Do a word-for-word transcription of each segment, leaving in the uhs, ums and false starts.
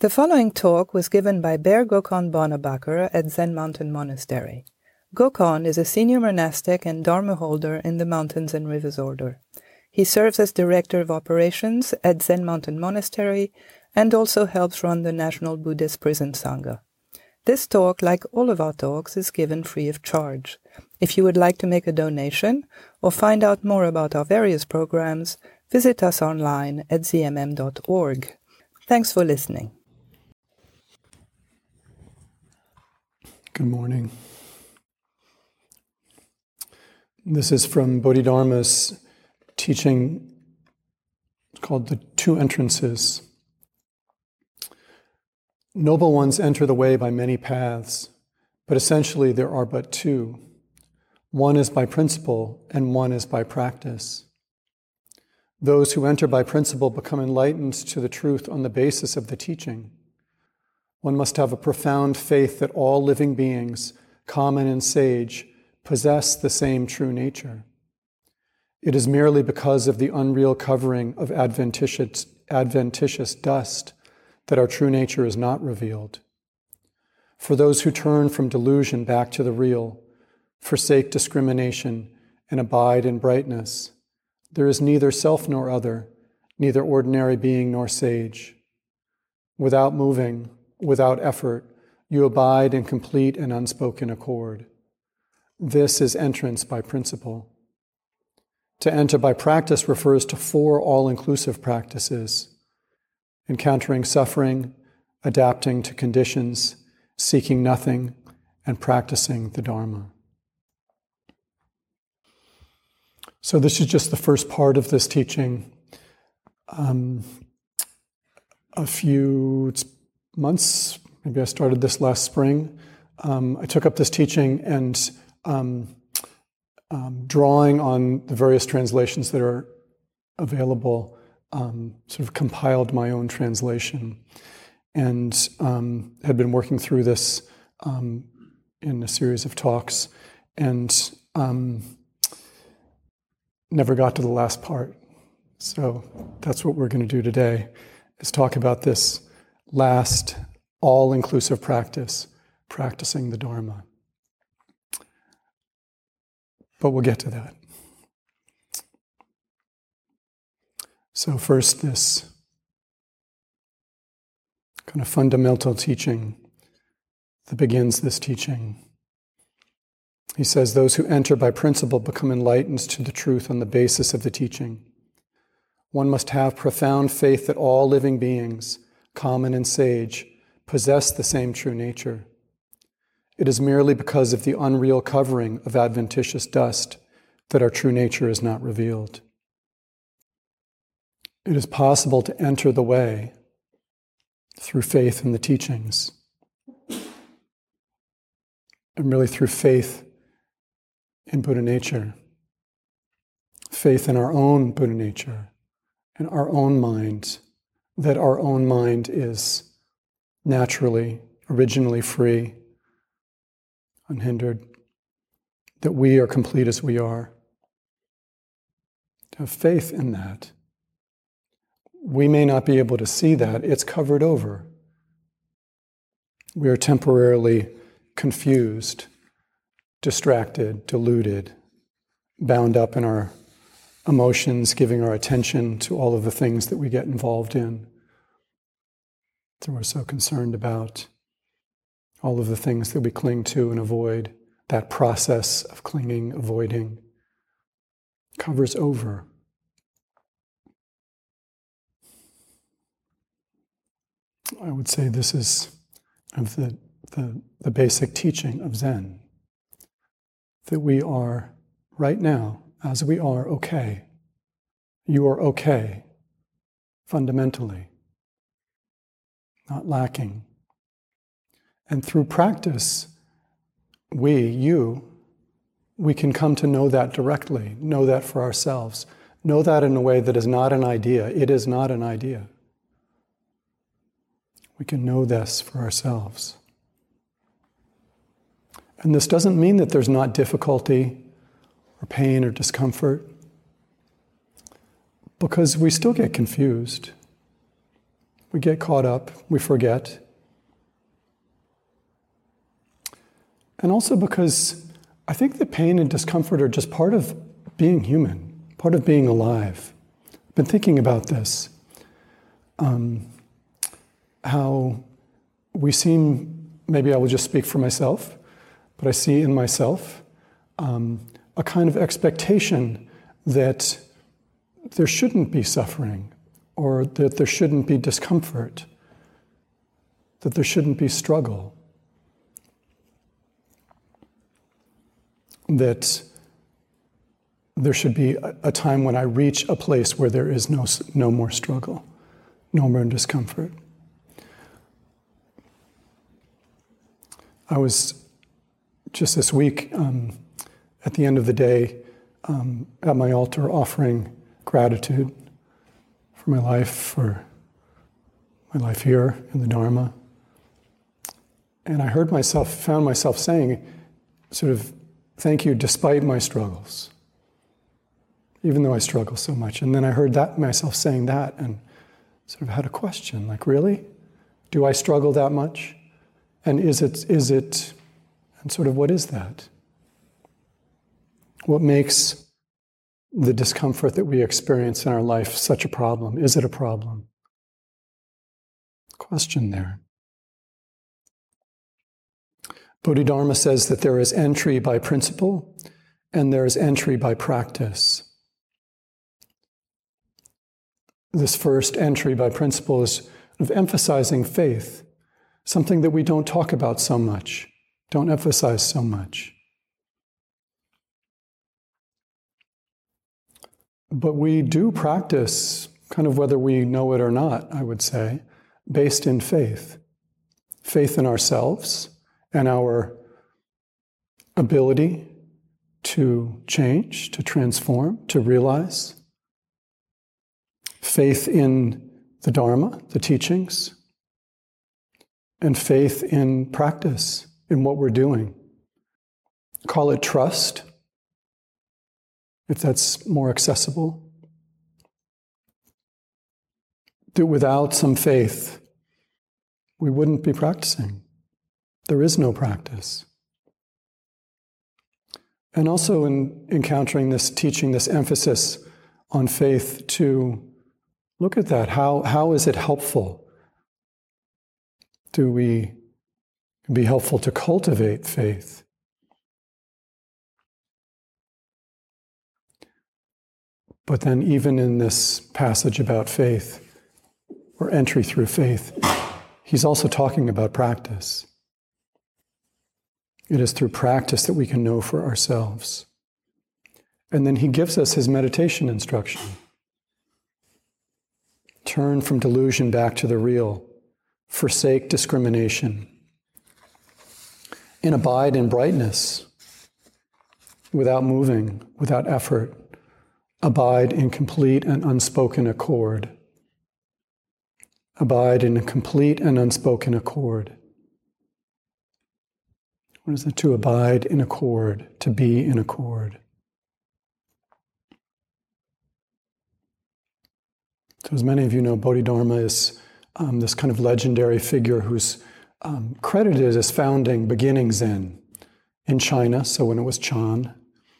The following talk was given by Bear Gokon Bonabakar at Zen Mountain Monastery. Gokon is a senior monastic and dharma holder in the Mountains and Rivers Order. He serves as Director of Operations at Zen Mountain Monastery and also helps run the National Buddhist Prison Sangha. This talk, like all of our talks, is given free of charge. If you would like to make a donation or find out more about our various programs, visit us online at z m m dot org. Thanks for listening. Good morning. This is from Bodhidharma's teaching called The Two Entrances. Noble ones enter the way by many paths, but essentially there are but two. One is by principle and one is by practice. Those who enter by principle become enlightened to the truth on the basis of the teaching. One must have a profound faith that all living beings, common and sage, possess the same true nature. It is merely because of the unreal covering of adventitious, adventitious dust that our true nature is not revealed. For those who turn from delusion back to the real, forsake discrimination, and abide in brightness, there is neither self nor other, neither ordinary being nor sage. Without moving, without effort, you abide in complete and unspoken accord. This is entrance by principle. To enter by practice refers to four all-inclusive practices: encountering suffering, adapting to conditions, seeking nothing, and practicing the Dharma. So this is just the first part of this teaching. Um, a few months, maybe I started this last spring, um, I took up this teaching and um, um, drawing on the various translations that are available, um, sort of compiled my own translation and um, had been working through this um, in a series of talks and um, never got to the last part. So that's what we're going to do today, is talk about this last all-inclusive practice, practicing the Dharma. But we'll get to that. So first, this kind of fundamental teaching that begins this teaching. He says, those who enter by principle become enlightened to the truth on the basis of the teaching. One must have profound faith that all living beings, common and sage, possess the same true nature. It is merely because of the unreal covering of adventitious dust that our true nature is not revealed. It is possible to enter the way through faith in the teachings, and really through faith in Buddha nature, faith in our own Buddha nature, in our own mind, that our own mind is naturally, originally free, unhindered, that we are complete as we are. To have faith in that. We may not be able to see that, it's covered over. We are temporarily confused, distracted, deluded, bound up in our emotions, giving our attention to all of the things that we get involved in, that we're so concerned about, all of the things that we cling to and avoid. That process of clinging, avoiding, covers over. I would say this is of the, the, the basic teaching of Zen, that we are right now, as we are, okay. You are okay, fundamentally, not lacking. And through practice, we, you, we can come to know that directly, know that for ourselves, know that in a way that is not an idea. It is not an idea. We can know this for ourselves. And this doesn't mean that there's not difficulty or pain or discomfort, because we still get confused. We get caught up, we forget. And also because I think that pain and discomfort are just part of being human, part of being alive. I've been thinking about this. Um, how we seem, maybe I will just speak for myself, but I see in myself um, a kind of expectation that there shouldn't be suffering, or that there shouldn't be discomfort, that there shouldn't be struggle, that there should be a, a time when I reach a place where there is no, no more struggle, no more discomfort. I was just this week, um, at the end of the day, um, at my altar offering gratitude for my life, for my life here in the Dharma. And I heard myself, found myself saying, sort of, thank you despite my struggles, even though I struggle so much. And then I heard that myself saying that and sort of had a question, like, really? Do I struggle that much? And is it, is it, and sort of what is that? What makes the discomfort that we experience in our life such a problem? Is it a problem? Question there. Bodhidharma says that there is entry by principle and there is entry by practice. This first entry by principle is of emphasizing faith, something that we don't talk about so much, don't emphasize so much. But we do practice, kind of whether we know it or not, I would say, based in faith. Faith in ourselves and our ability to change, to transform, to realize. Faith in the Dharma, the teachings, and faith in practice, in what we're doing. Call it trust, if that's more accessible. That without some faith, we wouldn't be practicing. There is no practice. And also in encountering this teaching, this emphasis on faith, to look at that. How, how is it helpful? Do we be helpful to cultivate faith? But then even in this passage about faith, or entry through faith, he's also talking about practice. It is through practice that we can know for ourselves. And then he gives us his meditation instruction. Turn from delusion back to the real. Forsake discrimination. And abide in brightness, without moving, without effort. Abide in complete and unspoken accord. Abide in a complete and unspoken accord. What is it? To abide in accord, to be in accord. So as many of you know, Bodhidharma is um, this kind of legendary figure who's um, credited as founding, beginning Zen in China, so when it was Chan.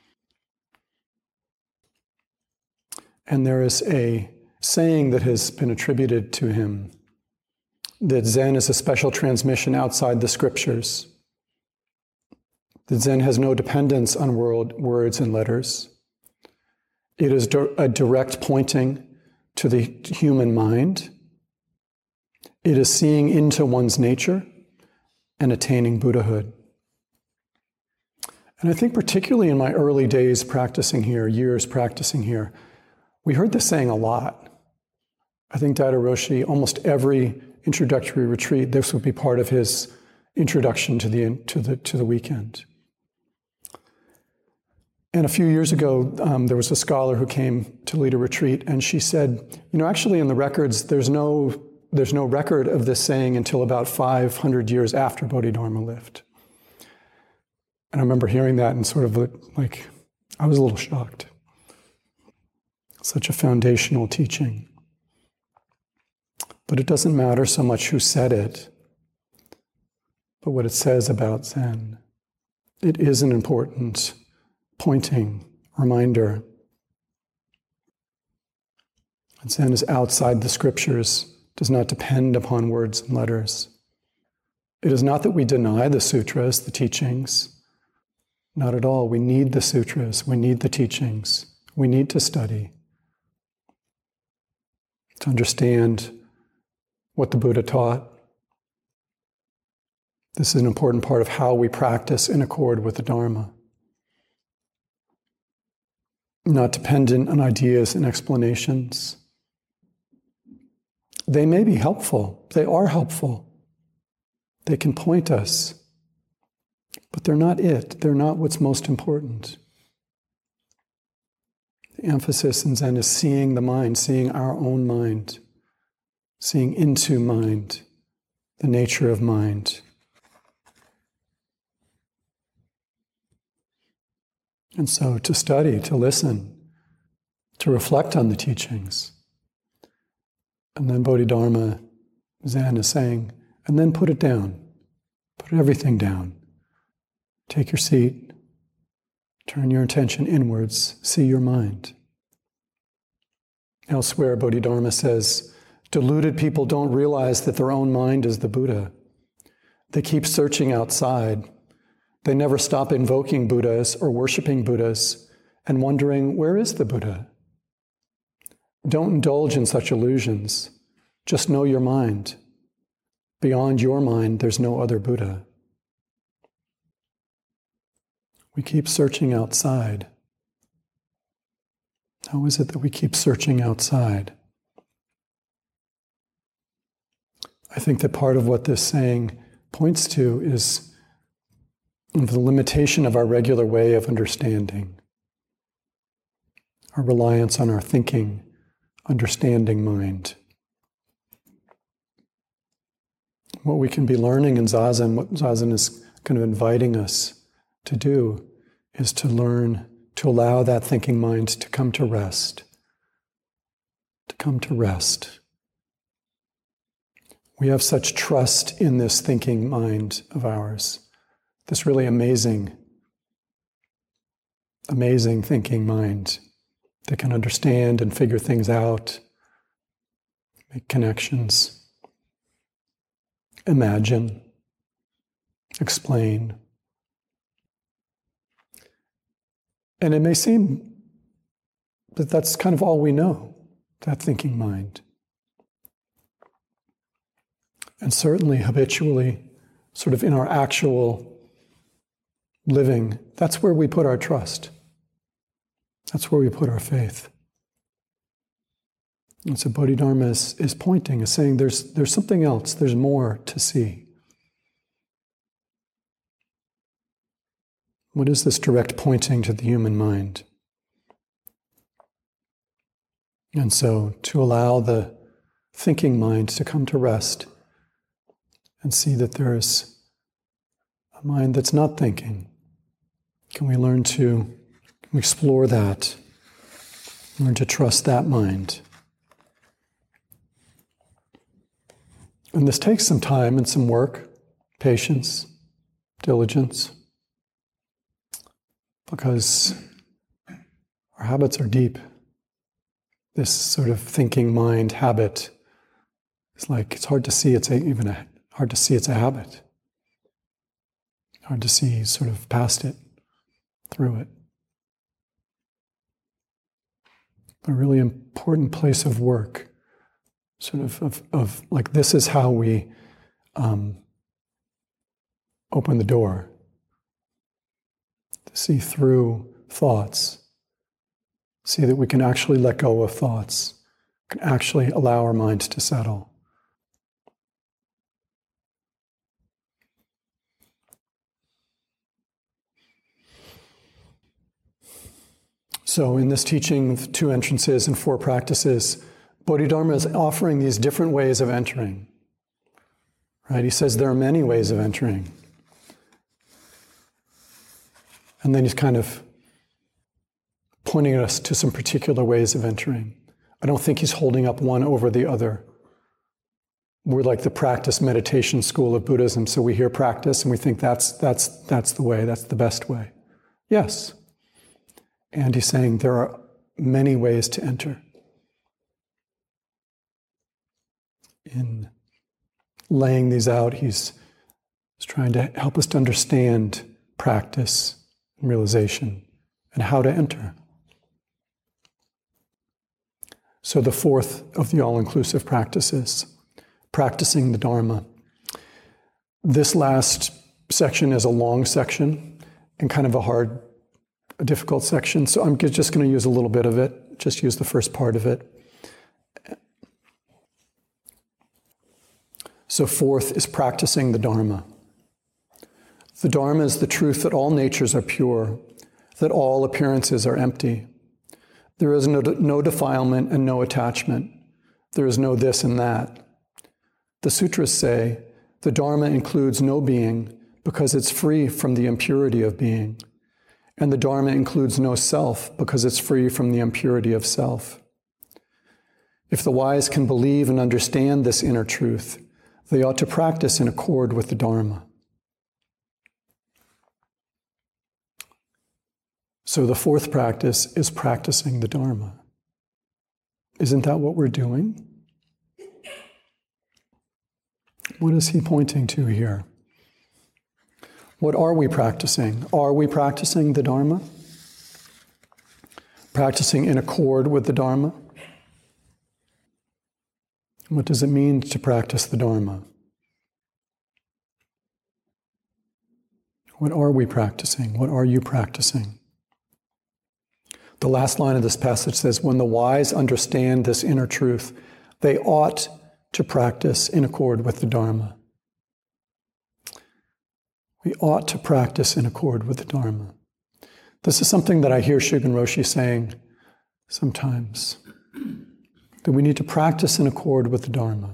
And there is a saying that has been attributed to him, that Zen is a special transmission outside the scriptures. That Zen has no dependence on world, words and letters. It is a direct pointing to the human mind. It is seeing into one's nature and attaining Buddhahood. And I think particularly in my early days practicing here, years practicing here, we heard this saying a lot. I think Daido Roshi, almost every introductory retreat, this would be part of his introduction to the, to the, to the weekend. And a few years ago, um, there was a scholar who came to lead a retreat, and she said, you know, actually in the records, there's no, there's no record of this saying until about five hundred years after Bodhidharma lived. And I remember hearing that and sort of like, I was a little shocked. Such a foundational teaching. But it doesn't matter so much who said it, but what it says about Zen. It is an important pointing reminder. And Zen is outside the scriptures, does not depend upon words and letters. It is not that we deny the sutras, the teachings. Not at all. We need the sutras. We need the teachings. We need to study to understand what the Buddha taught. This is an important part of how we practice in accord with the Dharma. Not dependent on ideas and explanations. They may be helpful. They are helpful. They can point us. But they're not it. They're not what's most important. The emphasis in Zen is seeing the mind, seeing our own mind, seeing into mind, the nature of mind. And so to study, to listen, to reflect on the teachings. And then Bodhidharma Zen is saying, and then put it down. Put everything down. Take your seat. Turn your attention inwards. See your mind. Elsewhere, Bodhidharma says, deluded people don't realize that their own mind is the Buddha. They keep searching outside. They never stop invoking Buddhas or worshiping Buddhas and wondering, where is the Buddha? Don't indulge in such illusions. Just know your mind. Beyond your mind, there's no other Buddha. We keep searching outside. How is it that we keep searching outside? I think that part of what this saying points to is the limitation of our regular way of understanding, our reliance on our thinking, understanding mind. What we can be learning in Zazen, what Zazen is kind of inviting us to do, is to learn to allow that thinking mind to come to rest, to come to rest. We have such trust in this thinking mind of ours, this really amazing, amazing thinking mind that can understand and figure things out, make connections, imagine, explain. And it may seem that that's kind of all we know, that thinking mind. And certainly habitually, sort of in our actual living, that's where we put our trust. That's where we put our faith. And so Bodhidharma is, is pointing, is saying there's, there's something else, there's more to see. What is this direct pointing to the human mind? And so to allow the thinking mind to come to rest and see that there's a mind that's not thinking. Can we learn to explore that, learn to trust that mind? And this takes some time and some work, patience, diligence, because our habits are deep. This sort of thinking mind habit is like, it's hard to see it's a, even a, hard to see it's a habit. Hard to see sort of past it, through it. A really important place of work, sort of, of, of like this is how we um, open the door to see through thoughts, see that we can actually let go of thoughts, can actually allow our mind to settle. So in this teaching with two entrances and four practices, Bodhidharma is offering these different ways of entering. Right? He says there are many ways of entering. And then he's kind of pointing us to some particular ways of entering. I don't think he's holding up one over the other. we're like the practice meditation school of Buddhism, so we hear practice and we think that's, that's, that's the way, that's the best way. Yes. And he's saying there are many ways to enter. In laying these out, he's, he's trying to help us to understand practice and realization and how to enter. So the fourth of the all-inclusive practices, practicing the Dharma. This last section is a long section and kind of a hard, a difficult section, so I'm just going to use a little bit of it, just use the first part of it. So fourth is practicing the Dharma. The Dharma is the truth that all natures are pure, that all appearances are empty. There is no, no defilement and no attachment. There is no this and that. The sutras say the Dharma includes no being because it's free from the impurity of being. And the Dharma includes no self because it's free from the impurity of self. If the wise can believe and understand this inner truth, they ought to practice in accord with the Dharma. So the fourth practice is practicing the Dharma. Isn't that what we're doing? What is he pointing to here? What are we practicing? Are we practicing the Dharma? Practicing in accord with the Dharma? What does it mean to practice the Dharma? What are we practicing? What are you practicing? The last line of this passage says, when the wise understand this inner truth, they ought to practice in accord with the Dharma. We ought to practice in accord with the Dharma. This is something that I hear Shugen Roshi saying sometimes, that we need to practice in accord with the Dharma.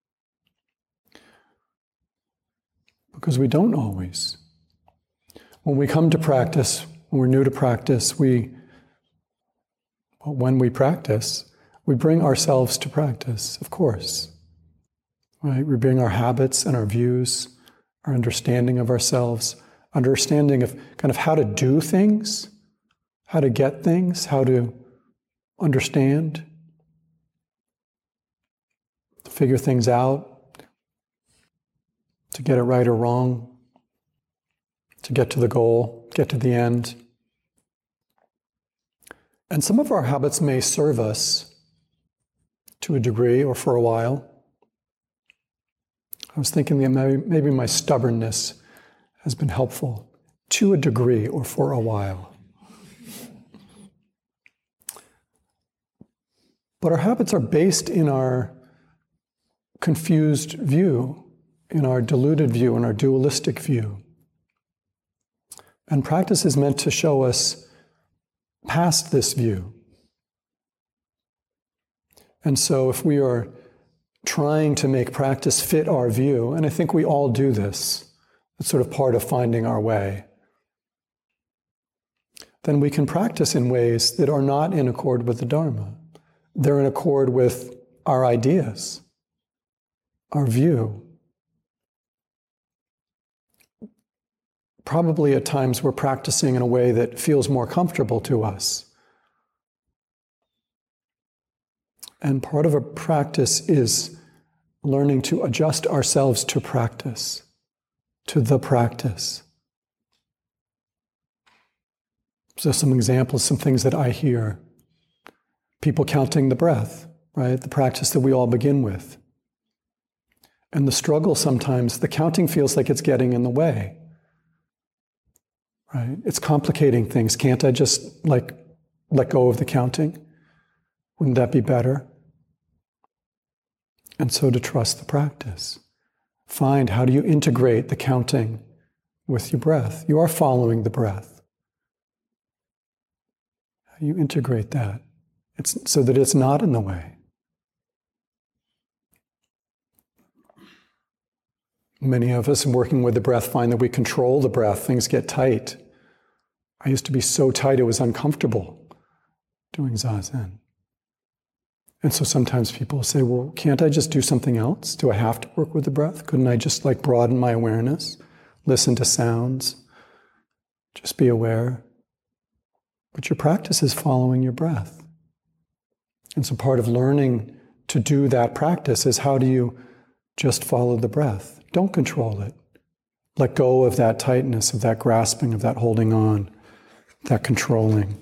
Because we don't always. When we come to practice, when we're new to practice, we, well, when we practice, we bring ourselves to practice, of course. Right? We bring our habits and our views, our understanding of ourselves, understanding of kind of how to do things, how to get things, how to understand, to figure things out, to get it right or wrong, to get to the goal, get to the end. And some of our habits may serve us to a degree or for a while. I was thinking that maybe, maybe my stubbornness has been helpful to a degree or for a while. But our habits are based in our confused view, in our deluded view, in our dualistic view. And practice is meant to show us past this view. And so if we are trying to make practice fit our view, and I think we all do this, it's sort of part of finding our way, then we can practice in ways that are not in accord with the Dharma. They're in accord with our ideas, our view. Probably at times we're practicing in a way that feels more comfortable to us. And part of a practice is learning to adjust ourselves to practice, to the practice. So some examples, some things that I hear. People counting the breath, right? The practice that we all begin with. And the struggle sometimes, the counting feels like it's getting in the way. Right? It's complicating things. Can't I just like let go of the counting? Wouldn't that be better? And so to trust the practice. Find how do you integrate the counting with your breath. You are following the breath. How do you integrate that? It's so that it's not in the way. Many of us, working with the breath, find that we control the breath. Things get tight. I used to be so tight it was uncomfortable doing Zazen. And so sometimes people say, well, can't I just do something else? Do I have to work with the breath? Couldn't I just like broaden my awareness, listen to sounds, just be aware? But your practice is following your breath. And so part of learning to do that practice is, how do you just follow the breath? Don't control it. Let go of that tightness, of that grasping, of that holding on, that controlling.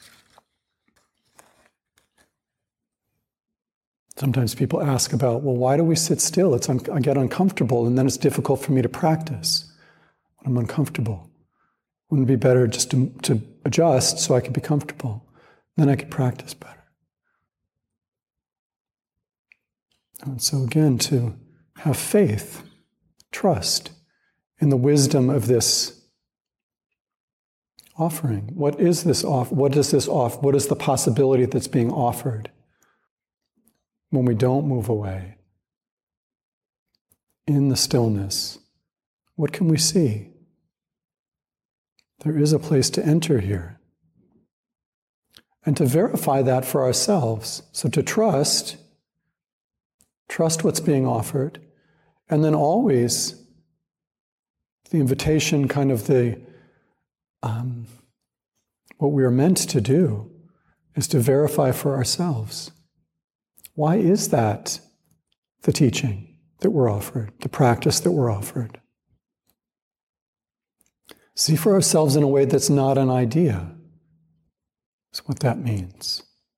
Sometimes people ask about, well, why do we sit still? It's un- I get uncomfortable, and then it's difficult for me to practice when I'm uncomfortable. Wouldn't it be better just to, to adjust so I could be comfortable? Then I could practice better. And so again, to have faith, trust in the wisdom of this offering. What is this off? What is this off? What is the possibility that's being offered when we don't move away? In the stillness, what can we see? There is a place to enter here. And to verify that for ourselves. So to trust, trust what's being offered, and then always the invitation, kind of the, um, what we are meant to do is to verify for ourselves. Why is that the teaching that we're offered, the practice that we're offered? See for ourselves in a way that's not an idea, is what that means.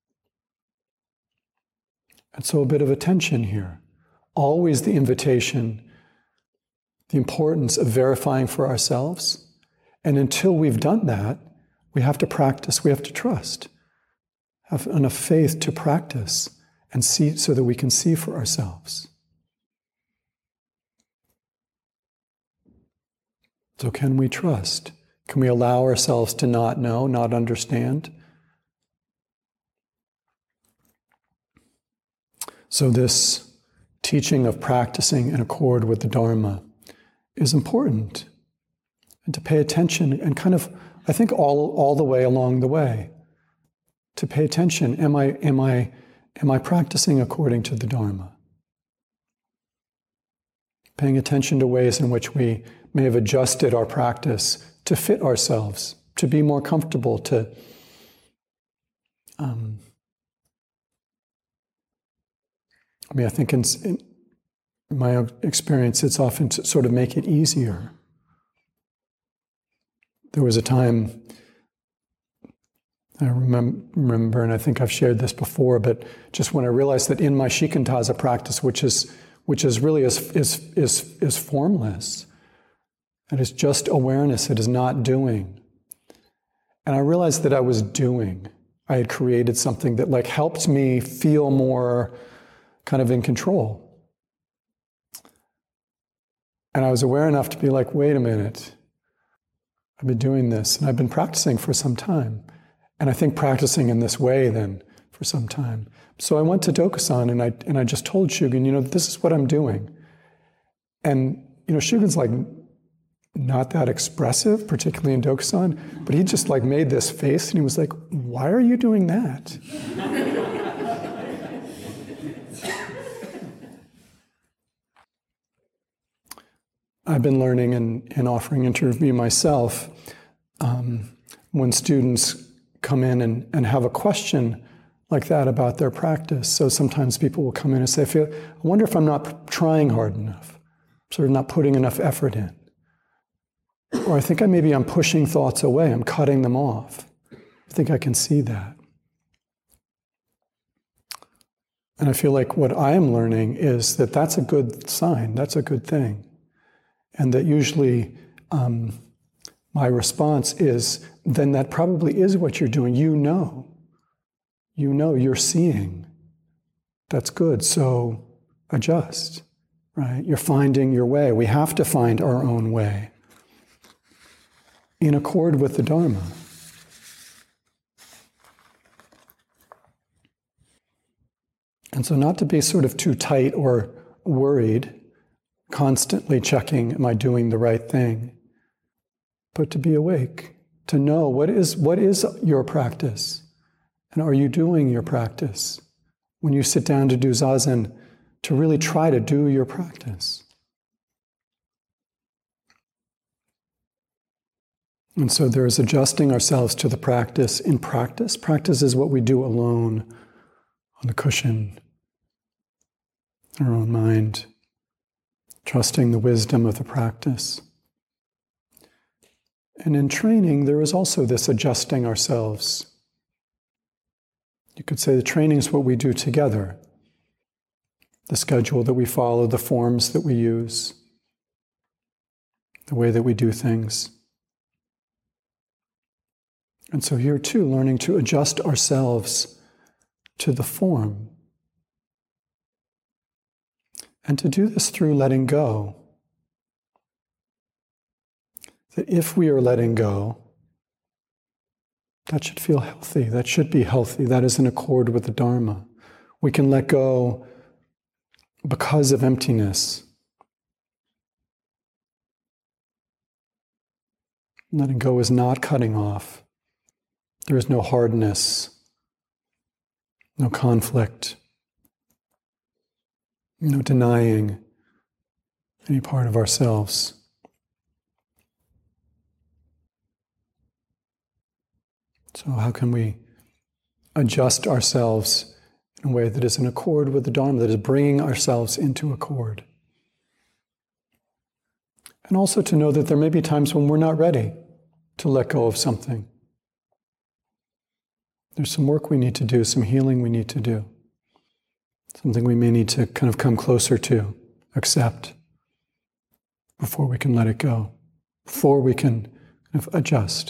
And so a bit of attention here. Always the invitation, the importance of verifying for ourselves. And until we've done that, we have to practice, we have to trust. Have enough faith to practice and see so that we can see for ourselves. So can we trust? Can we allow ourselves to not know, not understand? So this teaching of practicing in accord with the Dharma is important. And to pay attention and kind of, I think all, all the way along the way, to pay attention. Am I, am I, am I practicing according to the Dharma? Paying attention to ways in which we may have adjusted our practice to fit ourselves, to be more comfortable, to um, I mean, I think in, in my experience, it's often to sort of make it easier. There was a time, I remember, remember, and I think I've shared this before, but just when I realized that in my shikantaza practice, which is which is really is is is is formless, it is just awareness, it is not doing. And I realized that I was doing. I had created something that like helped me feel more kind of in control. And I was aware enough to be like, wait a minute, I've been doing this, and I've been practicing for some time. And I think practicing in this way then for some time. So I went to Dokusan and I and I just told Shugen, you know, this is what I'm doing. And, you know, Shugen's like not that expressive, particularly in Dokusan, but he just like made this face and he was like, why are you doing that? I've been learning and, and offering interview myself um, when students come in and, and have a question like that about their practice. So sometimes people will come in and say, I, feel, I wonder if I'm not trying hard enough, sort of not putting enough effort in. Or I think I maybe I'm pushing thoughts away, I'm cutting them off. I think I can see that. And I feel like what I am learning is that that's a good sign, that's a good thing. And that usually um, my response is, then that probably is what you're doing. You know. You know, you're seeing. That's good, so adjust, right? You're finding your way. We have to find our own way in accord with the Dharma. And so not to be sort of too tight or worried, constantly checking, am I doing the right thing? But to be awake, to know what is what is your practice, and are you doing your practice when you sit down to do Zazen, to really try to do your practice. And so there is adjusting ourselves to the practice in practice. Practice is what we do alone on the cushion, our own mind, trusting the wisdom of the practice. And in training, there is also this adjusting ourselves. You could say the training is what we do together. The schedule that we follow, the forms that we use, the way that we do things. And so here too, learning to adjust ourselves to the form. And to do this through letting go. That if we are letting go, that should feel healthy, that should be healthy, that is in accord with the Dharma. We can let go because of emptiness. Letting go is not cutting off. There is no hardness, no conflict, no denying any part of ourselves. So how can we adjust ourselves in a way that is in accord with the Dharma, that is bringing ourselves into accord? And also to know that there may be times when we're not ready to let go of something. There's some work we need to do, some healing we need to do. Something we may need to kind of come closer to, accept, before we can let it go, before we can kind of adjust.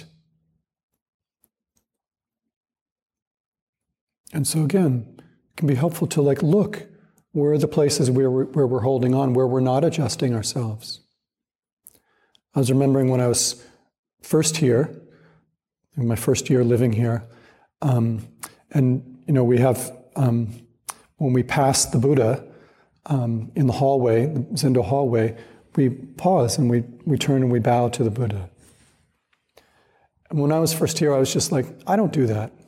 And so again, it can be helpful to like look where are the places where we're, where we're holding on, where we're not adjusting ourselves. I was remembering when I was first here, in my first year living here, um, and you know we have um, when we pass the Buddha um, in the hallway, the Zendo hallway, we pause and we we turn and we bow to the Buddha. And when I was first here, I was just like, I don't do that.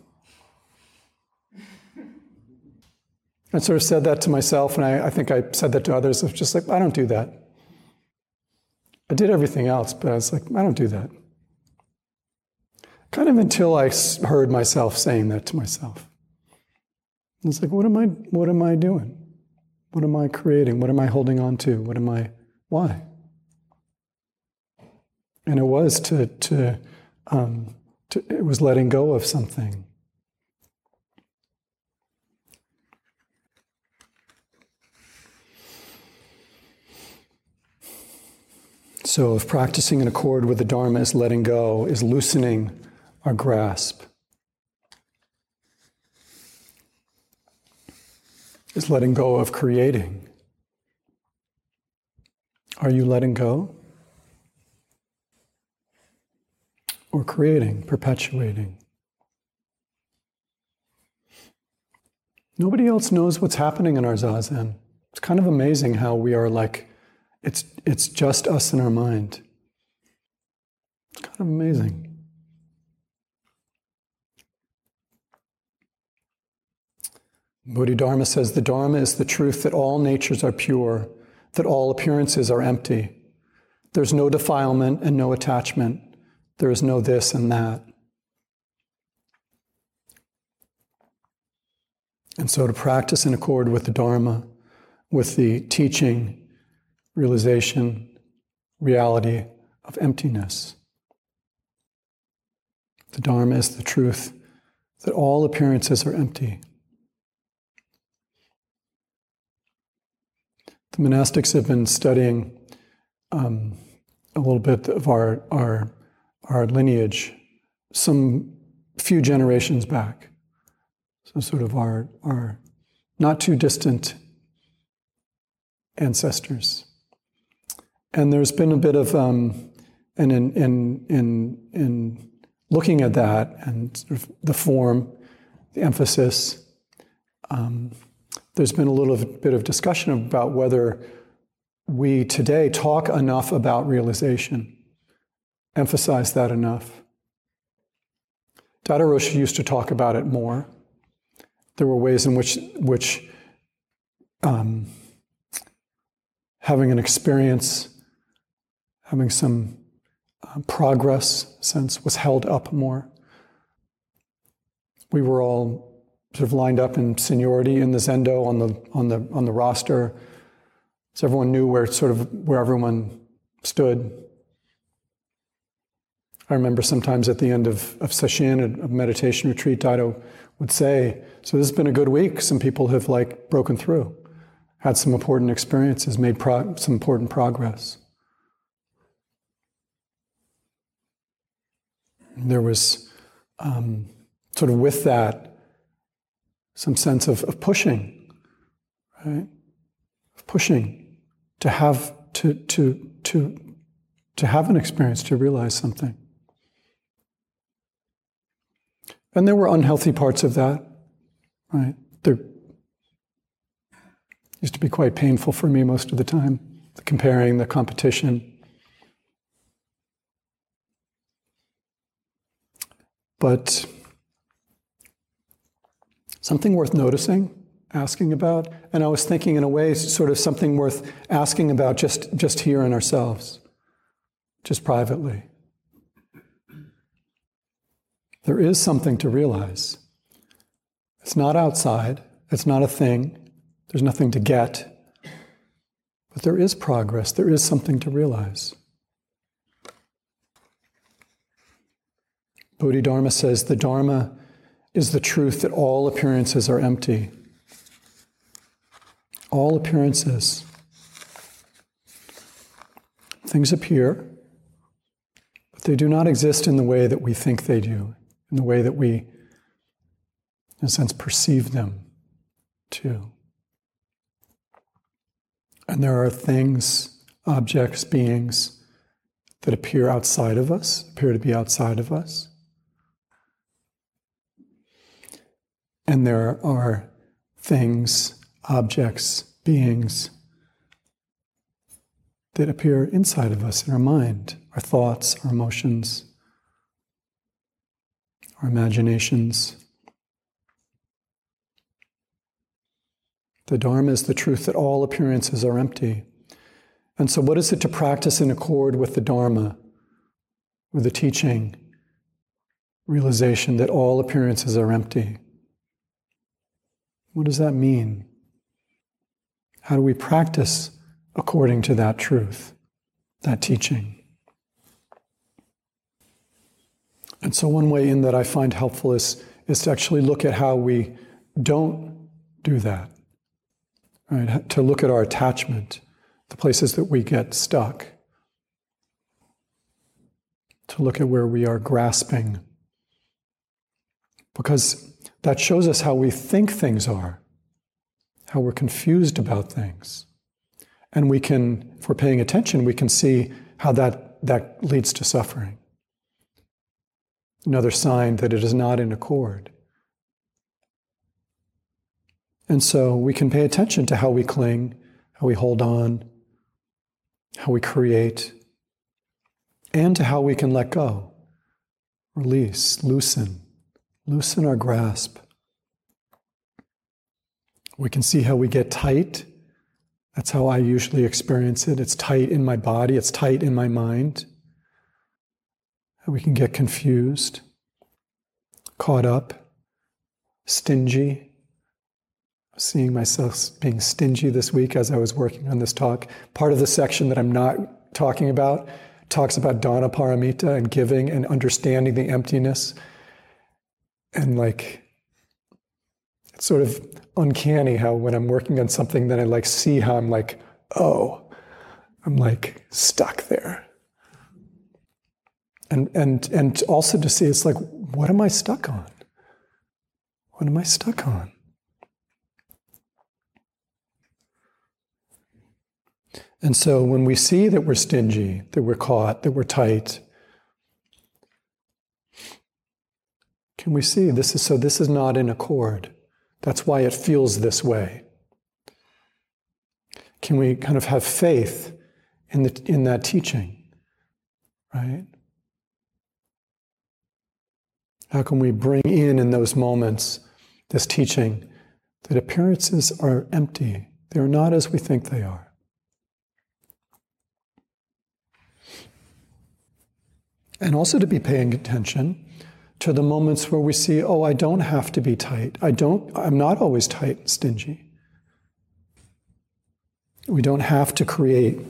I sort of said that to myself, and I, I think I said that to others. I was just like, I don't do that. I did everything else, but I was like, I don't do that. Kind of until I heard myself saying that to myself. I was like, what am I, what am I doing? What am I creating? What am I holding on to? What am I, why? And it was to, to, um, to it was letting go of something. So if practicing in accord with the Dharma is letting go, is loosening our grasp, is letting go of creating. Are you letting go? Or creating, perpetuating? Nobody else knows what's happening in our Zazen. It's kind of amazing how we are like, It's it's just us in our mind. It's kind of amazing. Bodhidharma says the Dharma is the truth that all natures are pure, that all appearances are empty. There's no defilement and no attachment. There is no this and that. And so to practice in accord with the Dharma, with the teaching, realization, reality of emptiness. The Dharma is the truth that all appearances are empty. The monastics have been studying um, a little bit of our, our, our lineage some few generations back. So sort of our, our not too distant ancestors. And there's been a bit of, um, and in, in, in, in looking at that and sort of the form, the emphasis, um, there's been a little bit of discussion about whether we today talk enough about realization, emphasize that enough. Dada Roshi used to talk about it more, there were ways in which, which um, having an experience, having some uh, progress sense was held up more. We were all sort of lined up in seniority in the Zendo on the on the on the roster, so everyone knew where sort of where everyone stood. I remember sometimes at the end of, of sesshin, a meditation retreat, Daido would say, so this has been a good week. Some people have like broken through, had some important experiences, made pro- some important progress. There was um, sort of with that some sense of, of pushing, right? Of pushing to have to to to to have an experience, to realize something. And there were unhealthy parts of that, right? There used to be quite painful for me most of the time, the comparing, the competition. But something worth noticing, asking about, and I was thinking in a way, sort of something worth asking about just, just here in ourselves, just privately. There is something to realize. It's not outside, it's not a thing, there's nothing to get, but there is progress, there is something to realize. Bodhidharma says the Dharma is the truth that all appearances are empty. All appearances. Things appear, but they do not exist in the way that we think they do, in the way that we, in a sense, perceive them to. And there are things, objects, beings that appear outside of us, appear to be outside of us. And there are things, objects, beings that appear inside of us, in our mind, our thoughts, our emotions, our imaginations. The Dharma is the truth that all appearances are empty. And so what is it to practice in accord with the Dharma, with the teaching, realization that all appearances are empty? What does that mean? How do we practice according to that truth, that teaching? And so one way in that I find helpful is, is to actually look at how we don't do that, right? To look at our attachment, the places that we get stuck, to look at where we are grasping, because that shows us how we think things are, how we're confused about things. And we can, if we're paying attention, we can see how that, that leads to suffering. Another sign that it is not in accord. And so we can pay attention to how we cling, how we hold on, how we create, and to how we can let go, release, loosen, loosen our grasp. We can see how we get tight. That's how I usually experience it. It's tight in my body, it's tight in my mind. How we can get confused, caught up, stingy. Seeing myself being stingy this week as I was working on this talk. Part of the section that I'm not talking about talks about Dana-paramita and giving and understanding the emptiness. And like, it's sort of uncanny how when I'm working on something, then I like see how I'm like, oh, I'm like stuck there. And and and also to see it's like, what am I stuck on? What am I stuck on? And so when we see that we're stingy, that we're caught, that we're tight, can we see this is so this is not in accord? That's why it feels this way. Can we kind of have faith in the in that teaching, right? How can we bring in in those moments this teaching that appearances are empty. They are not as we think they are. And also to be paying attention to the moments where we see, oh, I don't have to be tight. I don't, I'm not always tight and stingy. We don't have to create.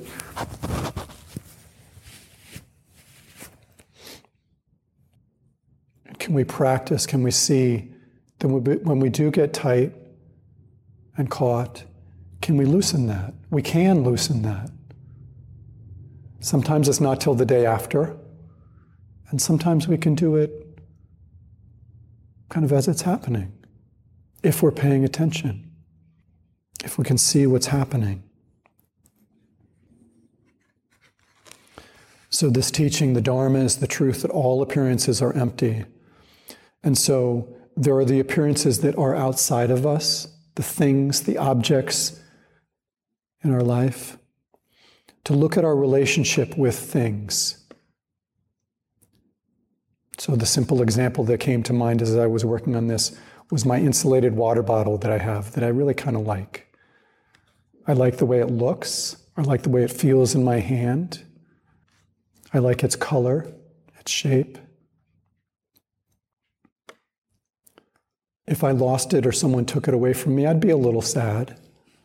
Can we practice, can we see that when we do get tight and caught, can we loosen that? We can loosen that. Sometimes it's not till the day after, and sometimes we can do it kind of as it's happening, if we're paying attention, if we can see what's happening. So this teaching, the Dharma, is the truth that all appearances are empty. And so there are the appearances that are outside of us, the things, the objects in our life. To look at our relationship with things. So the simple example that came to mind as I was working on this was my insulated water bottle that I have, that I really kind of like. I like the way it looks. I like the way it feels in my hand. I like its color, its shape. If I lost it or someone took it away from me, I'd be a little sad.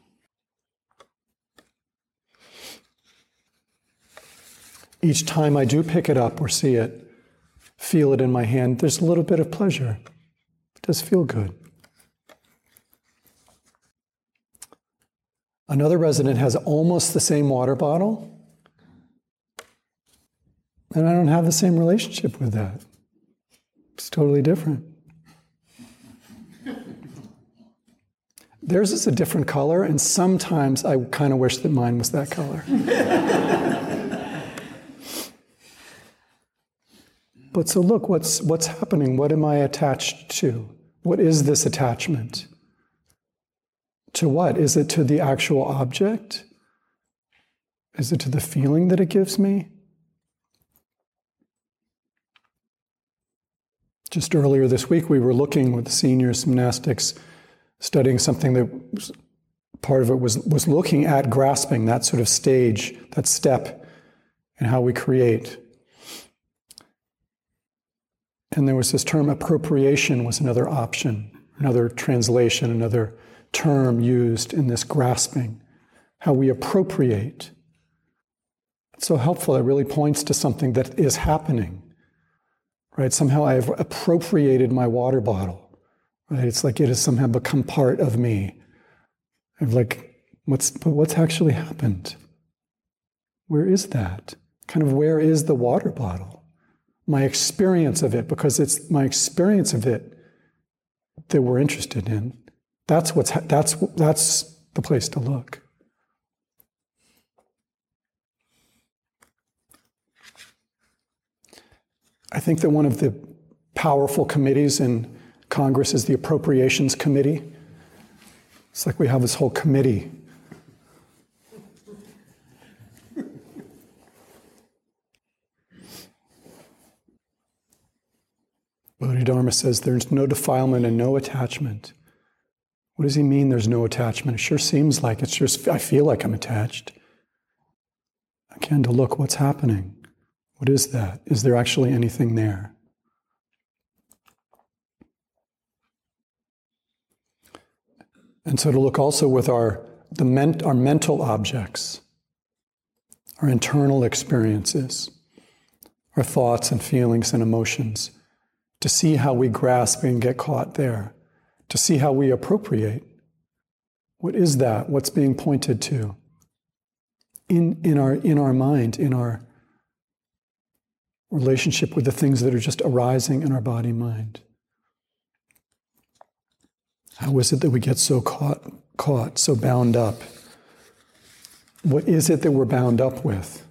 Each time I do pick it up or see it, feel it in my hand, there's a little bit of pleasure. It does feel good. Another resident has almost the same water bottle, and I don't have the same relationship with that. It's totally different. Theirs is a different color, and sometimes I kind of wish that mine was that color. But so look, what's, what's happening? What am I attached to? What is this attachment? To what? Is it to the actual object? Is it to the feeling that it gives me? Just earlier this week, we were looking with the seniors, gymnastics, studying something that was, part of it was, was looking at grasping, that sort of stage, that step in how we create. And there was this term, appropriation was another option, another translation, another term used in this grasping, how we appropriate. It's so helpful. It really points to something that is happening, right? Somehow I've appropriated my water bottle, right? It's like it has somehow become part of me. I'm like, what's, but what's actually happened? Where is that? Kind of where is the water bottle? My experience of it, because it's my experience of it that we're interested in. That's what's, that's, that's the place to look. I think that one of the powerful committees in Congress is the Appropriations Committee. It's like we have this whole committee. Bodhidharma says there's no defilement and no attachment. What does he mean there's no attachment? It sure seems like it's just, I feel like I'm attached. Again, to look, what's happening? What is that? Is there actually anything there? And so to look also with our, the ment, our mental objects, our internal experiences, our thoughts and feelings and emotions, to see how we grasp and get caught there, to see how we appropriate. What is that? What's being pointed to in, in, our, in our mind, in our relationship with the things that are just arising in our body-mind? How is it that we get so caught, caught, so bound up? What is it that we're bound up with?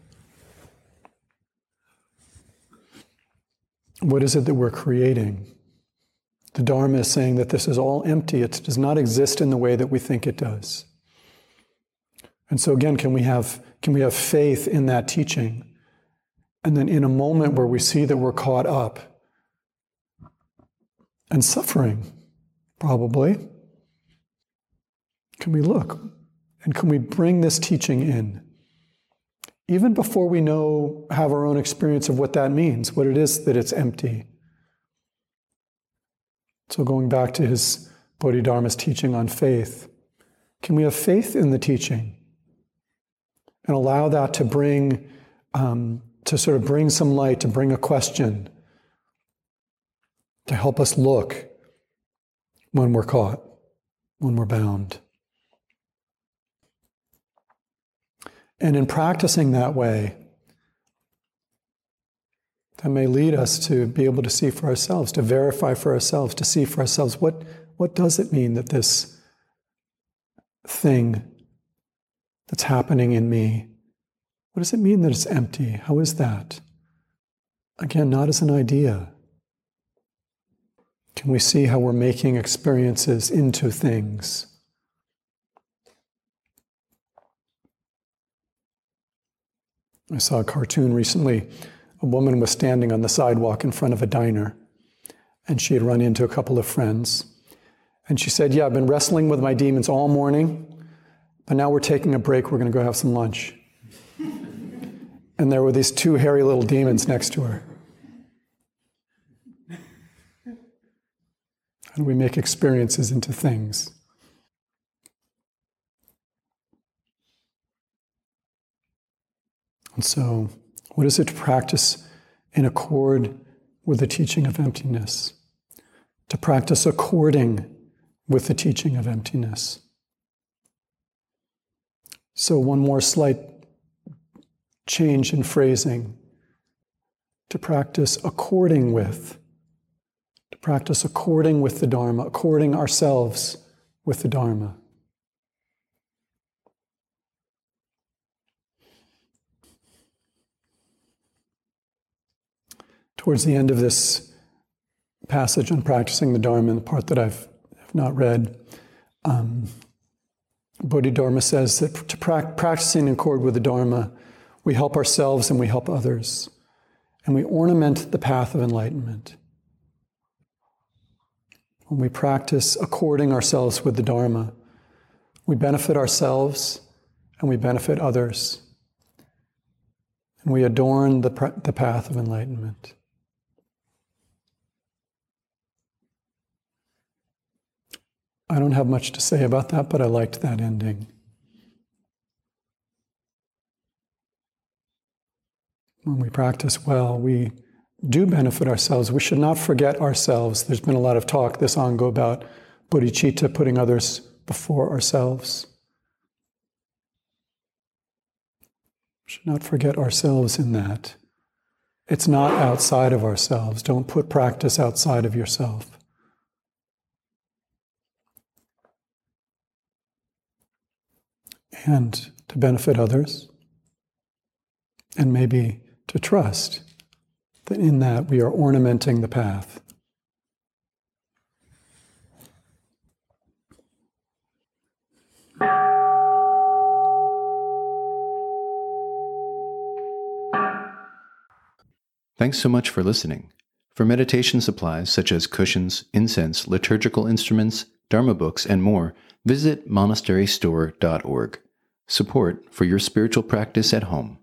What is it that we're creating? The Dharma is saying that this is all empty. It does not exist in the way that we think it does. And so again, can we have, can we have faith in that teaching? And then in a moment where we see that we're caught up and suffering, probably, Can we look? And can we bring this teaching in? Even before we know, have our own experience of what that means, what it is that it's empty. So going back to his Bodhidharma's teaching on faith, can we have faith in the teaching and allow that to bring, um, to sort of bring some light, to bring a question, to help us look when we're caught, when we're bound. And in practicing that way, that may lead us to be able to see for ourselves, to verify for ourselves, to see for ourselves, what, what does it mean that this thing that's happening in me, what does it mean that it's empty? How is that? Again, not as an idea. Can we see how we're making experiences into things? I saw a cartoon recently. A woman was standing on the sidewalk in front of a diner, and she had run into a couple of friends. And she said, yeah, I've been wrestling with my demons all morning, but now we're taking a break. We're going to go have some lunch. And there were these two hairy little demons next to her. How do we make experiences into things? And so, what is it to practice in accord with the teaching of emptiness? To practice according with the teaching of emptiness. So one more slight change in phrasing. To practice according with. To practice according with the Dharma, according ourselves with the Dharma. Towards the end of this passage on practicing the Dharma, and the part that I've have not read, um, Bodhidharma says that to pra- practicing in accord with the Dharma, we help ourselves and we help others, and we ornament the path of enlightenment. When we practice according ourselves with the Dharma, we benefit ourselves and we benefit others, and we adorn the, pr- the path of enlightenment. I don't have much to say about that, but I liked that ending. When we practice well, we do benefit ourselves. We should not forget ourselves. There's been a lot of talk this Ango about bodhicitta, putting others before ourselves. We should not forget ourselves in that. It's not outside of ourselves. Don't put practice outside of yourself. And to benefit others, and maybe to trust that in that we are ornamenting the path. Thanks so much for listening. For meditation supplies such as cushions, incense, liturgical instruments, Dharma books, and more, visit monastery store dot org. Support for your spiritual practice at home.